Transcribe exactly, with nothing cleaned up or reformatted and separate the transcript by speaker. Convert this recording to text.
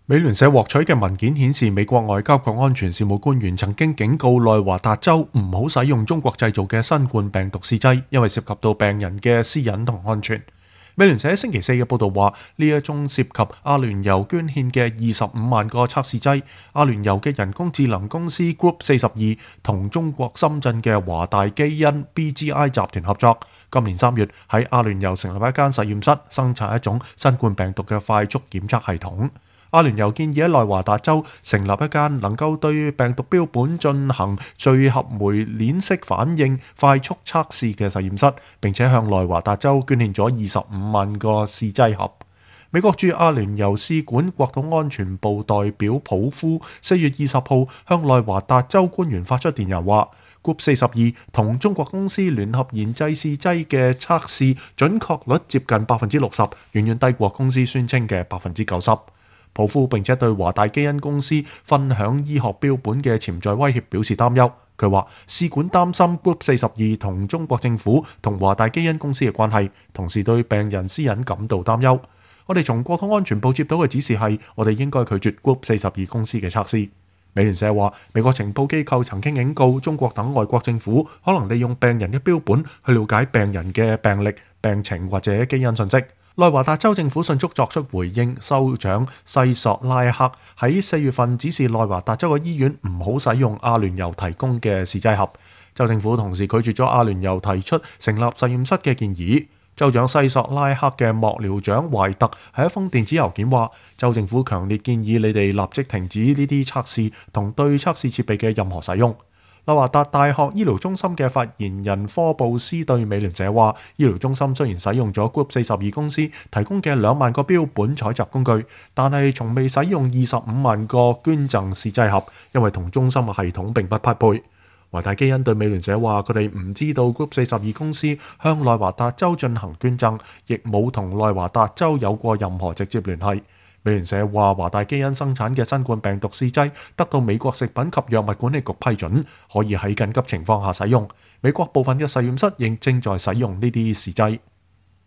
Speaker 1: 美聯社獲取嘅文件顯示，美國外交及安全事務官員曾經警告內華達州唔好使用中國製造嘅新冠病毒試劑，因為涉及到病人嘅私隱同安全。美聯社喺星期四嘅報導話，呢一宗涉及阿聯酋捐獻嘅二十五萬個測試劑，阿聯酋嘅人工智能公司 Group 四十二同中國深圳嘅華大基因 B G I 集團合作，今年三月喺阿聯酋成立一間實驗室，生產一種新冠病毒嘅快速檢測系統。阿聯酋建議喺內華達州成立一間能夠對病毒標本進行聚合酶鏈式反應快速測試嘅實驗室，並且向內華達州捐獻咗二十五萬個試劑盒。美國駐阿聯酋使館國土安全部代表普夫四月二十號向內華達州官員發出電郵話，Group 四十二同中國公司聯合研製試劑嘅測試準確率接近百分之六十，遠遠低過公司宣稱嘅百分之九十。普夫並且對華大基因公司分享醫學標本嘅潛在威脅表示擔憂。佢話使館擔心 Group 四十二同中國政府同華大基因公司嘅關係，同時對病人私隱感到擔憂。我哋從國土安全部接到嘅指示係，我哋應該拒絕 Group 四十二公司嘅測試。美聯社話，美國情報機構曾經警告中國等外國政府可能利用病人嘅標本去了解病人嘅病歷、病情或者基因信息。內華達州政府迅速作出回應，州長西索拉克喺四月份指示內華達州嘅醫院唔好使用阿聯酋提供嘅試劑盒。州政府同時拒絕咗阿聯酋提出成立實驗室嘅建議。州長西索拉克嘅幕僚長懷特喺一封電子郵件話，州政府強烈建議你哋立即停止呢啲測試同對測試設備嘅任何使用。內華達大學醫療中心嘅發言人科布斯對美聯社話，醫療中心雖然使用咗 Group 四十二公司提供嘅兩萬個標本採集工具，但係從未使用二十五萬個捐贈試劑盒，因為同中心嘅系統並不匹配。華大基因對美聯社話，佢哋唔知道 Group 四十二公司向內華達州進行捐贈，亦冇同內華達州有過任何直接聯繫。美聯社話，華大基因生產嘅新冠病毒試劑得到美國食品及藥物管理局批准，可以喺緊急情況下使用。美國部分嘅實驗室亦正在使用呢啲試劑。